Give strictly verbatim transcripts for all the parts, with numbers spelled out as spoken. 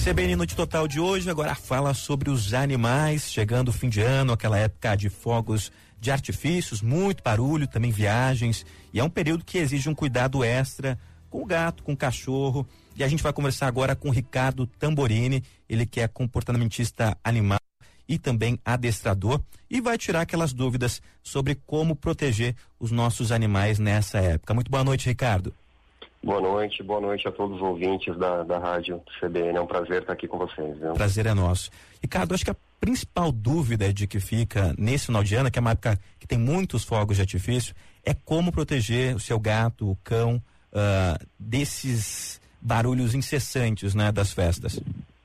C B N Noite Total de hoje agora fala sobre os animais, chegando o fim de ano, aquela época de fogos de artifícios, muito barulho, também viagens, e é um período que exige um cuidado extra com o gato, com o cachorro, e a gente vai conversar agora com o Ricardo Tamborini, ele que é comportamentista animal e também adestrador, e vai tirar aquelas dúvidas sobre como proteger os nossos animais nessa época. Muito boa noite, Ricardo. Boa noite, boa noite a todos os ouvintes da, da rádio C B N, é um prazer estar aqui com vocês. Viu? Prazer é nosso. Ricardo, acho que a principal dúvida de que fica nesse final de ano, que é uma época que tem muitos fogos de artifício, é como proteger o seu gato, o cão, uh, desses barulhos incessantes, né, das festas.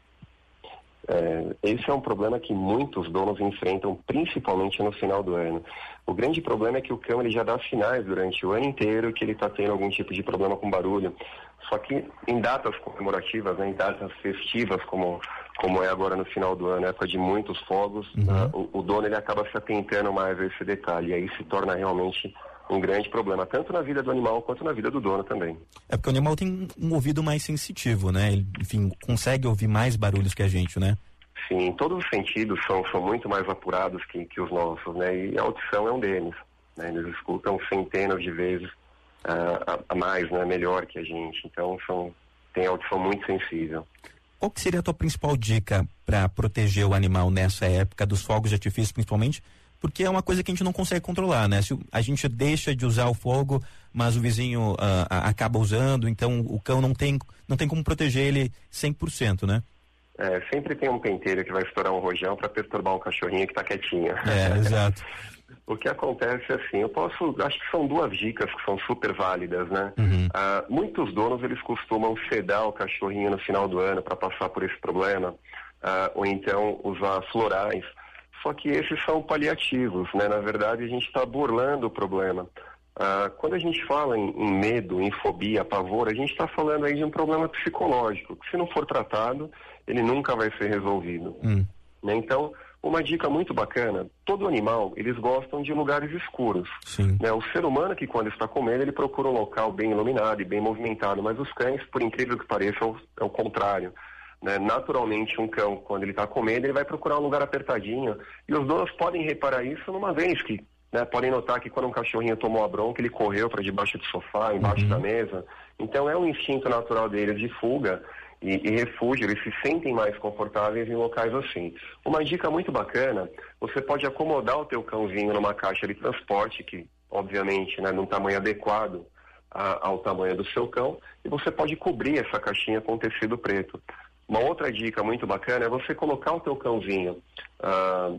É, esse é um problema que muitos donos enfrentam, principalmente no final do ano. O grande problema é que o cão ele já dá sinais durante o ano inteiro que ele está tendo algum tipo de problema com barulho. Só que em datas comemorativas, né, em datas festivas, como, como é agora no final do ano, época de muitos fogos, uhum. uh, o, o dono ele acaba se atentando mais a esse detalhe. E aí se torna realmente um grande problema, tanto na vida do animal quanto na vida do dono também. É porque o animal tem um ouvido mais sensitivo, né? Ele, enfim, consegue ouvir mais barulhos que a gente, né? Sim, todos os sentidos são, são muito mais apurados que, que os nossos, né? E a audição é um deles, né? Eles escutam centenas de vezes uh, a, a mais, né? Melhor que a gente. Então, são, tem audição muito sensível. Qual que seria a tua principal dica para proteger o animal nessa época dos fogos de artifício, principalmente? Porque é uma coisa que a gente não consegue controlar, né? Se a gente deixa de usar o fogo, mas o vizinho uh, acaba usando, então o cão não tem, não tem como proteger ele cem por cento, né? É, sempre tem um penteiro que vai estourar um rojão para perturbar um cachorrinho que tá quietinho. É, exato. O que acontece é assim, eu posso, acho que são duas dicas que são super válidas, né? Uhum. Ah, muitos donos, eles costumam sedar o cachorrinho no final do ano para passar por esse problema, ah, ou então usar florais. Só que esses são paliativos, né? Na verdade, a gente está burlando o problema. Ah, quando a gente fala em, em medo, em fobia, pavor, a gente está falando aí de um problema psicológico, que se não for tratado, ele nunca vai ser resolvido. Hum. Né? Então, uma dica muito bacana, todo animal, eles gostam de lugares escuros. Sim. Né? O ser humano que quando está comendo, ele procura um local bem iluminado e bem movimentado, mas os cães, por incrível que pareça, é o, é o contrário. Né? Naturalmente, um cão, quando ele está comendo, ele vai procurar um lugar apertadinho. E os donos podem reparar isso numa vez que, né, podem notar que quando um cachorrinho tomou a bronca, ele correu para debaixo do sofá, embaixo uhum. da mesa. Então, é um instinto natural deles de fuga e, e refúgio. Eles se sentem mais confortáveis em locais assim. Uma dica muito bacana, você pode acomodar o teu cãozinho numa caixa de transporte, que, obviamente, né, num tamanho adequado a, ao tamanho do seu cão, e você pode cobrir essa caixinha com tecido preto. Uma outra dica muito bacana é você colocar o teu cãozinho ah,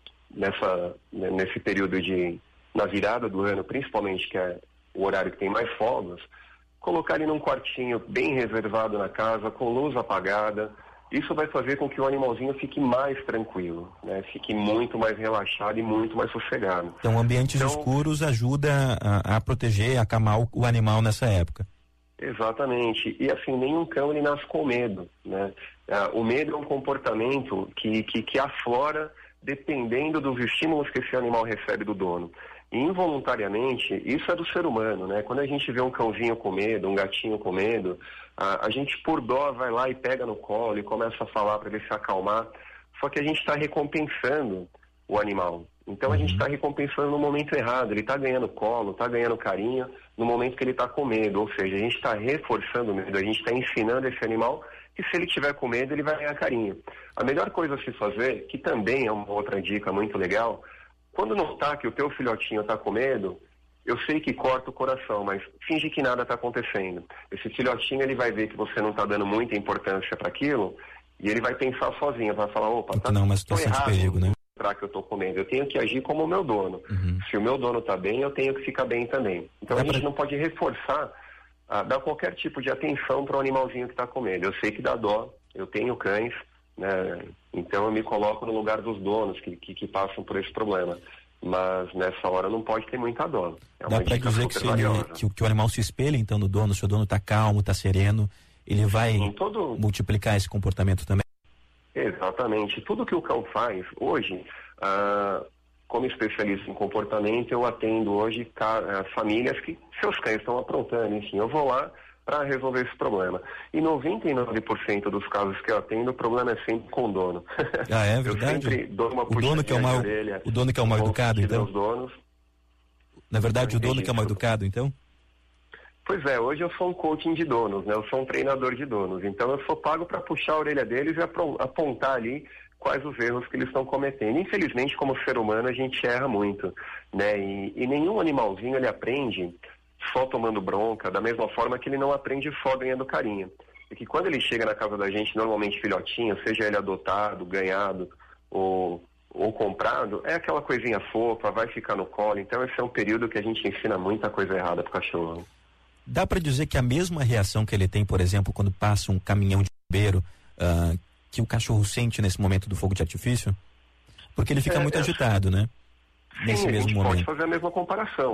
nessa, nesse período de, na virada do ano, principalmente, que é o horário que tem mais fogos, colocar ele num quartinho bem reservado na casa, com luz apagada. Isso vai fazer com que o animalzinho fique mais tranquilo, né? Fique muito mais relaxado e muito mais sossegado. Então, ambientes então, escuros ajuda a, a proteger, a acalmar o, o animal nessa época. Exatamente. E assim, nenhum cão ele nasce com medo, né? Ah, o medo é um comportamento que, que, que aflora dependendo dos estímulos que esse animal recebe do dono. E involuntariamente, isso é do ser humano, né? Quando a gente vê um cãozinho com medo, um gatinho com medo, a, a gente por dó vai lá e pega no colo e começa a falar para ele se acalmar, só que a gente está recompensando o animal. Então a gente está recompensando no momento errado, ele está ganhando colo, está ganhando carinho no momento que ele está com medo, ou seja, a gente está reforçando o medo, a gente está ensinando esse animal que se ele tiver com medo ele vai ganhar carinho. A melhor coisa a se fazer, que também é uma outra dica muito legal, quando notar que o teu filhotinho está com medo, eu sei que corta o coração, mas finge que nada está acontecendo. Esse filhotinho ele vai ver que você não está dando muita importância para aquilo e ele vai pensar sozinho, vai falar, opa, tá, não, mas situação de perigo, né? Que eu tô comendo, eu tenho que agir como o meu dono. Uhum. Se o meu dono tá bem, eu tenho que ficar bem também. Então Dá a gente pra... não pode reforçar, ah, dar qualquer tipo de atenção para o animalzinho que tá comendo. Eu sei que dá dó, eu tenho cães, né? Então eu me coloco no lugar dos donos que, que, que passam por esse problema. Mas nessa hora não pode ter muita dó. É Dá para dizer que, se ele, que, que o animal se espelha então no dono, se o dono tá calmo, tá sereno, ele vai todo... multiplicar esse comportamento também? Exatamente. Tudo que o cão faz, hoje, ah, como especialista em comportamento, eu atendo hoje ca- famílias que seus cães estão aprontando, enfim, eu vou lá, para resolver esse problema. E noventa e nove por cento dos casos que eu atendo, o problema é sempre com o dono. Ah, é verdade? Eu sempre dou uma o dono que é o mal, orelha, o dono que é o mal educado, então? Os donos. Na verdade, o dono que é o mal educado, então? Pois é, hoje eu sou um coaching de donos, né? Eu sou um treinador de donos. Então eu sou pago para puxar a orelha deles e apontar ali quais os erros que eles estão cometendo. Infelizmente, como ser humano, a gente erra muito, né? E, e nenhum animalzinho ele aprende só tomando bronca, da mesma forma que ele não aprende só ganhando carinho. E que quando ele chega na casa da gente, normalmente filhotinho, seja ele adotado, ganhado ou, ou comprado, é aquela coisinha fofa, vai ficar no colo. Então esse é um período que a gente ensina muita coisa errada pro cachorro. Dá para dizer que a mesma reação que ele tem, por exemplo, quando passa um caminhão de bombeiro, uh, que o cachorro sente nesse momento do fogo de artifício? Porque ele fica é, muito é, agitado, né? Sim, nesse mesmo a gente momento. Pode fazer a mesma comparação.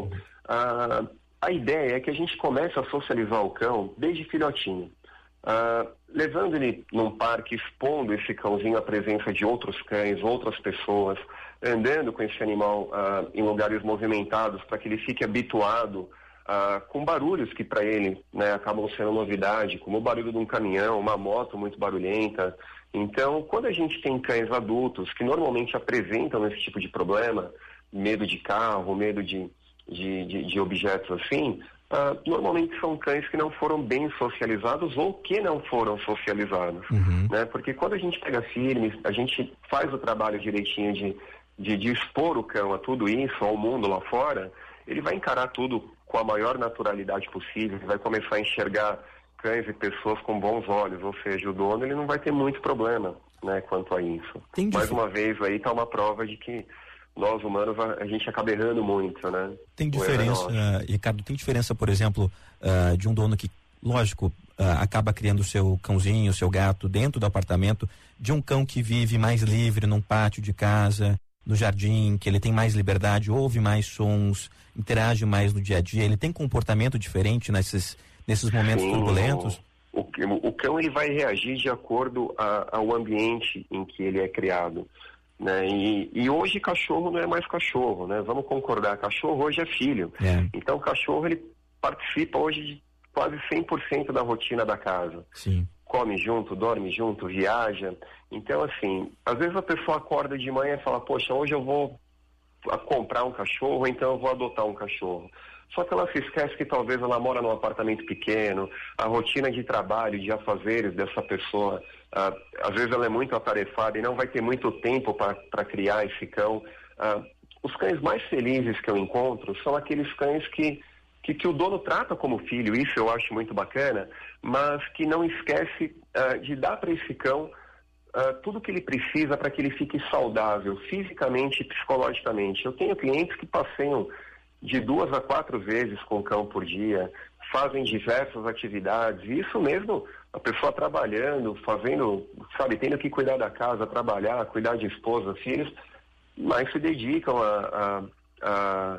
Uh, a ideia é que a gente comece a socializar o cão desde filhotinho. Uh, levando ele num parque, expondo esse cãozinho à presença de outros cães, outras pessoas, andando com esse animal uh, em lugares movimentados para que ele fique habituado Uh, com barulhos que para ele, né, acabam sendo novidade, como o barulho de um caminhão, uma moto muito barulhenta. Então, quando a gente tem cães adultos que normalmente apresentam esse tipo de problema, medo de carro, medo de, de, de, de objetos assim, uh, normalmente são cães que não foram bem socializados ou que não foram socializados. Uhum. Né? Porque quando a gente pega firme, a gente faz o trabalho direitinho de, de, de expor o cão a tudo isso, ao mundo lá fora, ele vai encarar tudo com a maior naturalidade possível, vai começar a enxergar cães e pessoas com bons olhos, ou seja, o dono ele não vai ter muito problema, né, quanto a isso. Tem Mais uma vez aí está uma prova de que nós humanos a, a gente acaba errando muito, né? Tem diferença, uh, Ricardo, tem diferença, por exemplo, uh, de um dono que, lógico, uh, acaba criando o seu cãozinho, o seu gato dentro do apartamento, de um cão que vive mais livre num pátio de casa, no jardim, que ele tem mais liberdade, ouve mais sons, interage mais no dia a dia, ele tem comportamento diferente nesses, nesses momentos Sim, turbulentos? O, o, o cão ele vai reagir de acordo a, ao ambiente em que ele é criado, né? E, e hoje cachorro não é mais cachorro, né? Vamos concordar, cachorro hoje é filho. É. Então o cachorro ele participa hoje de quase cem por cento da rotina da casa. Sim. Come junto, dorme junto, viaja. Então, assim, às vezes a pessoa acorda de manhã e fala, poxa, hoje eu vou a comprar um cachorro, então eu vou adotar um cachorro. Só que ela se esquece que talvez ela mora num apartamento pequeno, a rotina de trabalho, de afazeres dessa pessoa, ah, às vezes ela é muito atarefada e não vai ter muito tempo para criar esse cão. Ah, os cães mais felizes que eu encontro são aqueles cães que Que, que o dono trata como filho, isso eu acho muito bacana, mas que não esquece uh, de dar para esse cão uh, tudo que ele precisa para que ele fique saudável, fisicamente e psicologicamente. Eu tenho clientes que passeiam de duas a quatro vezes com o cão por dia, fazem diversas atividades, e isso mesmo, a pessoa trabalhando, fazendo, sabe, tendo que cuidar da casa, trabalhar, cuidar de esposa, filhos, mas se dedicam a... a, a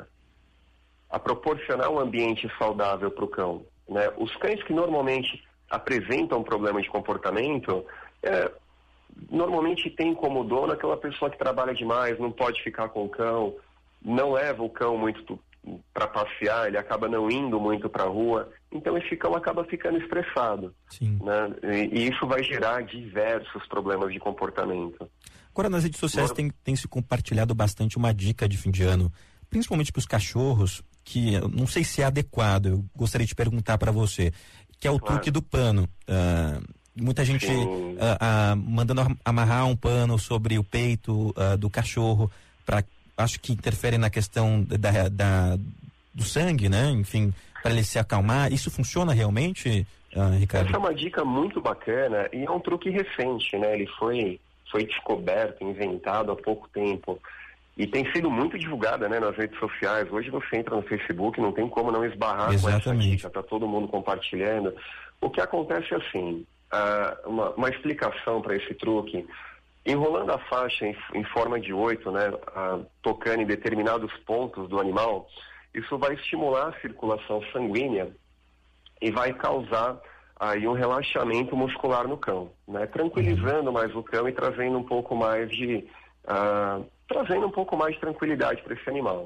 a proporcionar um ambiente saudável para o cão, né? Os cães que normalmente apresentam problemas de comportamento, é, normalmente tem como dono aquela pessoa que trabalha demais, não pode ficar com o cão, não leva o cão muito para passear, ele acaba não indo muito para a rua, então esse cão acaba ficando estressado. Sim. Né? E, e isso vai gerar diversos problemas de comportamento. Agora, nas redes sociais Agora... tem, tem se compartilhado bastante uma dica de fim de ano, principalmente para os cachorros, que eu não sei se é adequado, eu gostaria de perguntar para você, que é o claro. truque do pano. Uh, muita gente uh, uh, mandando amarrar um pano sobre o peito uh, do cachorro, pra, acho que interfere na questão da, da, do sangue, né? Enfim, para ele se acalmar. Isso funciona realmente, uh, Ricardo? Essa é uma dica muito bacana e é um truque recente, né? Ele foi, foi descoberto, inventado há pouco tempo. E tem sido muito divulgada, né, nas redes sociais. Hoje você entra no Facebook, não tem como não esbarrar Exatamente. com essa dica, tá todo mundo compartilhando. O que acontece é assim, uh, uma, uma explicação para esse truque, enrolando a faixa em, em forma de oito, né, uh, tocando em determinados pontos do animal, isso vai estimular a circulação sanguínea e vai causar aí um relaxamento muscular no cão, né, tranquilizando mais o cão e trazendo um pouco mais de... Uh, trazendo um pouco mais de tranquilidade para esse animal.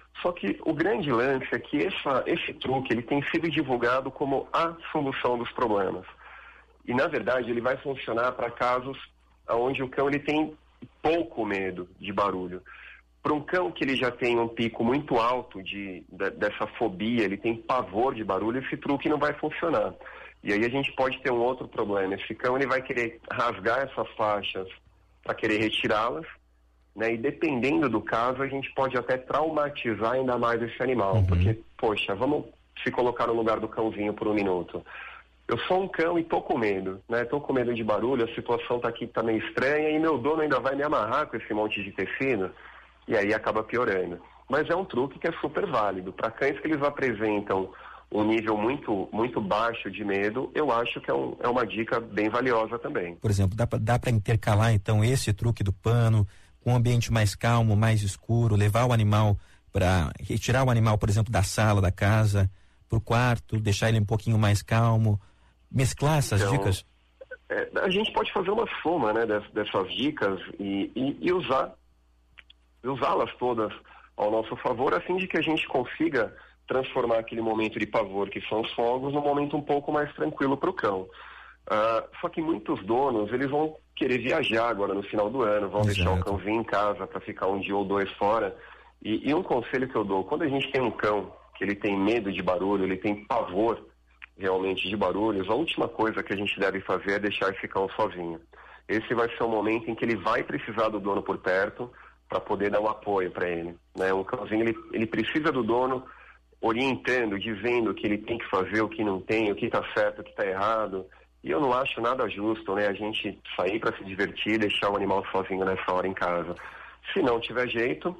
Só que o grande lance é que essa, esse truque ele tem sido divulgado como a solução dos problemas. E, na verdade, ele vai funcionar para casos onde o cão ele tem pouco medo de barulho. Para um cão que ele já tem um pico muito alto de, de, dessa fobia, ele tem pavor de barulho, esse truque não vai funcionar. E aí a gente pode ter um outro problema. Esse cão ele vai querer rasgar essas faixas para querer retirá-las, né? E dependendo do caso, a gente pode até traumatizar ainda mais esse animal. Uhum. Porque, poxa, vamos se colocar no lugar do cãozinho por um minuto. Eu sou um cão e tô com medo, né? Tô com medo de barulho, a situação tá aqui, tá meio estranha, e meu dono ainda vai me amarrar com esse monte de tecido, e aí acaba piorando. Mas é um truque que é super válido. Para cães que eles apresentam um nível muito, muito baixo de medo, eu acho que é, um, é uma dica bem valiosa também. Por exemplo, dá pra, dá para intercalar então esse truque do pano com um ambiente mais calmo, mais escuro, levar o animal para retirar o animal, por exemplo, da sala da casa pro quarto, deixar ele um pouquinho mais calmo, mesclar essas então, dicas? É, a gente pode fazer uma soma, né, dessas, dessas dicas e, e, e usar usá-las todas ao nosso favor, a fim de que a gente consiga transformar aquele momento de pavor que são os fogos num momento um pouco mais tranquilo para o cão. Uh, só que muitos donos, eles vão querer viajar agora no final do ano, vão Exato. deixar o cãozinho em casa para ficar um dia ou dois fora. E, e um conselho que eu dou, quando a gente tem um cão que ele tem medo de barulho, ele tem pavor realmente de barulhos, a última coisa que a gente deve fazer é deixar esse cão sozinho. Esse vai ser o momento em que ele vai precisar do dono por perto para poder dar um apoio para ele, né? Um cãozinho, ele, ele precisa do dono orientando, dizendo o que ele tem que fazer, o que não tem, o que está certo, o que está errado. E eu não acho nada justo, né, a gente sair para se divertir e deixar o animal sozinho nessa hora em casa. Se não tiver jeito,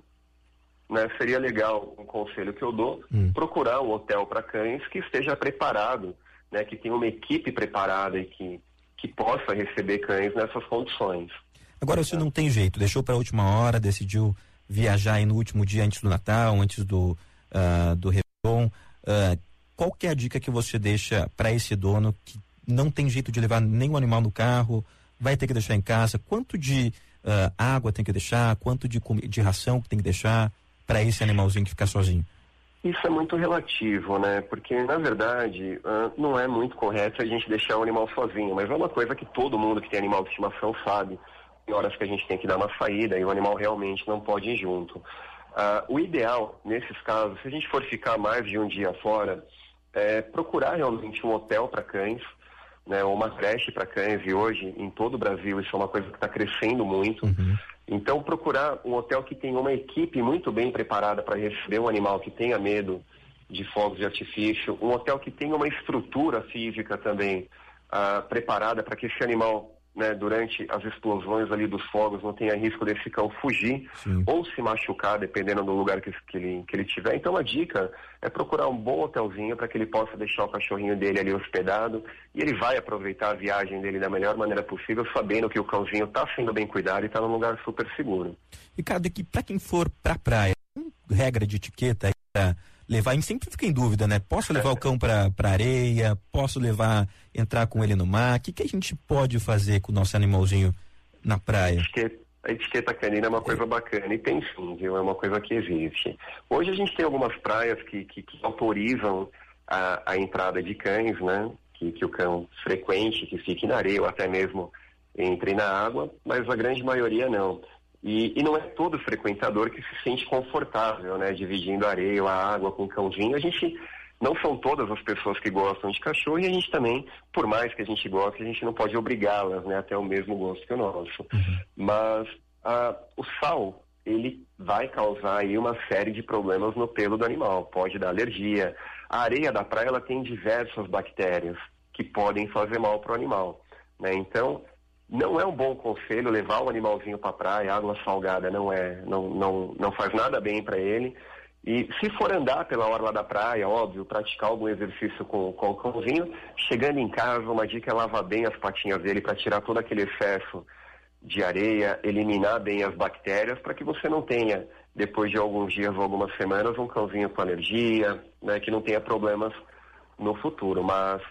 né, seria legal, um conselho que eu dou, hum. procurar um hotel para cães que esteja preparado, né, que tenha uma equipe preparada e que, que possa receber cães nessas condições. Agora, se não tem jeito, deixou para a última hora, decidiu viajar aí no último dia antes do Natal, antes do, uh, do Réveillon, uh, qual que é a dica que você deixa para esse dono que não tem jeito de levar nenhum animal no carro, vai ter que deixar em casa? Quanto de uh, água tem que deixar? Quanto de, de ração que tem que deixar para esse animalzinho que ficar sozinho? Isso é muito relativo, né? Porque, na verdade, uh, não é muito correto a gente deixar o animal sozinho, mas é uma coisa que todo mundo que tem animal de estimação sabe. Tem horas que a gente tem que dar uma saída e o animal realmente não pode ir junto. Uh, o ideal, nesses casos, se a gente for ficar mais de um dia fora, é procurar realmente um hotel para cães, né, ou uma creche para cães, e hoje em todo o Brasil isso é uma coisa que está crescendo muito. Uhum. Então procurar um hotel que tenha uma equipe muito bem preparada para receber um animal que tenha medo de fogos de artifício, um hotel que tenha uma estrutura física também uh, preparada para que esse animal, né, durante as explosões ali dos fogos não tenha risco desse cão fugir Sim. ou se machucar, dependendo do lugar que, que, ele, que ele tiver. Então a dica é procurar um bom hotelzinho para que ele possa deixar o cachorrinho dele ali hospedado e ele vai aproveitar a viagem dele da melhor maneira possível, sabendo que o cãozinho está sendo bem cuidado e está num lugar super seguro. Ricardo, aqui para quem for para praia, regra de etiqueta aí para levar, a gente sempre fica em dúvida, né? Posso levar o cão para para areia? Posso levar, entrar com ele no mar? O que, que a gente pode fazer com o nosso animalzinho na praia? A etiqueta, a etiqueta canina é uma coisa é. bacana, e tem sim, viu? É uma coisa que existe. Hoje a gente tem algumas praias que, que, que autorizam a, a entrada de cães, né? Que, que o cão frequente, que fique na areia ou até mesmo entre na água, mas a grande maioria não. E, e não é todo frequentador que se sente confortável, né, dividindo a areia ou a água com o cãozinho. A gente, não são todas as pessoas que gostam de cachorro, e a gente também, por mais que a gente goste, a gente não pode obrigá-las, né, a ter o mesmo gosto que o nosso. Uhum. Mas ah, o sal, ele vai causar aí uma série de problemas no pelo do animal, pode dar alergia. A areia da praia, ela tem diversas bactérias que podem fazer mal para o animal, né, então não é um bom conselho levar o animalzinho para a praia, água salgada não é, não, não, não faz nada bem para ele. E se for andar pela orla da praia, óbvio, praticar algum exercício com, com o cãozinho, chegando em casa, uma dica é lavar bem as patinhas dele para tirar todo aquele excesso de areia, eliminar bem as bactérias, para que você não tenha, depois de alguns dias ou algumas semanas, um cãozinho com alergia, né, que não tenha problemas no futuro. Mas,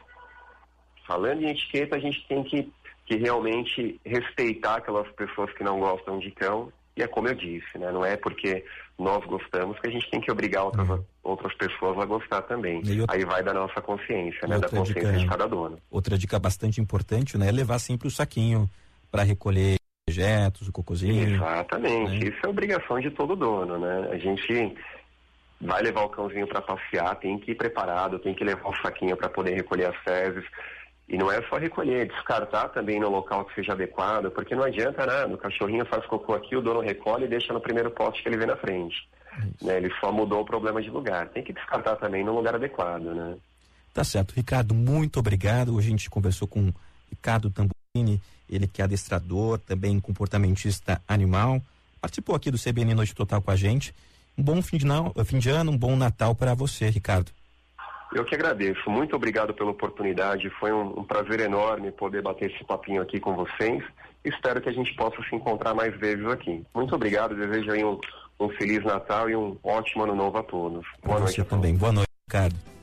falando em etiqueta, a gente tem que que realmente respeitar aquelas pessoas que não gostam de cão E é como eu disse, né? Não é porque nós gostamos que a gente tem que obrigar outras, uhum. outras pessoas a gostar também. Outra... Aí vai da nossa consciência, né? Da consciência dica, de cada dono. Outra dica bastante importante, né? É levar sempre o saquinho para recolher dejetos, o cocôzinho. Exatamente. Né? Isso é obrigação de todo dono, né? A gente vai levar o cãozinho para passear, tem que ir preparado, tem que levar o saquinho para poder recolher as fezes. E não é só recolher, descartar também no local que seja adequado, porque não adianta nada, o cachorrinho faz cocô aqui, o dono recolhe e deixa no primeiro poste que ele vê na frente. Né? Ele só mudou o problema de lugar. Tem que descartar também no lugar adequado, né? Tá certo. Ricardo, muito obrigado. Hoje a gente conversou com o Ricardo Tamburini, ele que é adestrador, também comportamentista animal. Participou aqui do C B N Noite Total com a gente. Um bom fim de, não, fim de ano, um bom Natal para você, Ricardo. Eu que agradeço. Muito obrigado pela oportunidade. Foi um, um prazer enorme poder bater esse papinho aqui com vocês. Espero que a gente possa se encontrar mais vezes aqui. Muito obrigado. Desejo aí um, um Feliz Natal e um ótimo ano novo a todos. Boa noite a todos. Também. Boa noite, Ricardo.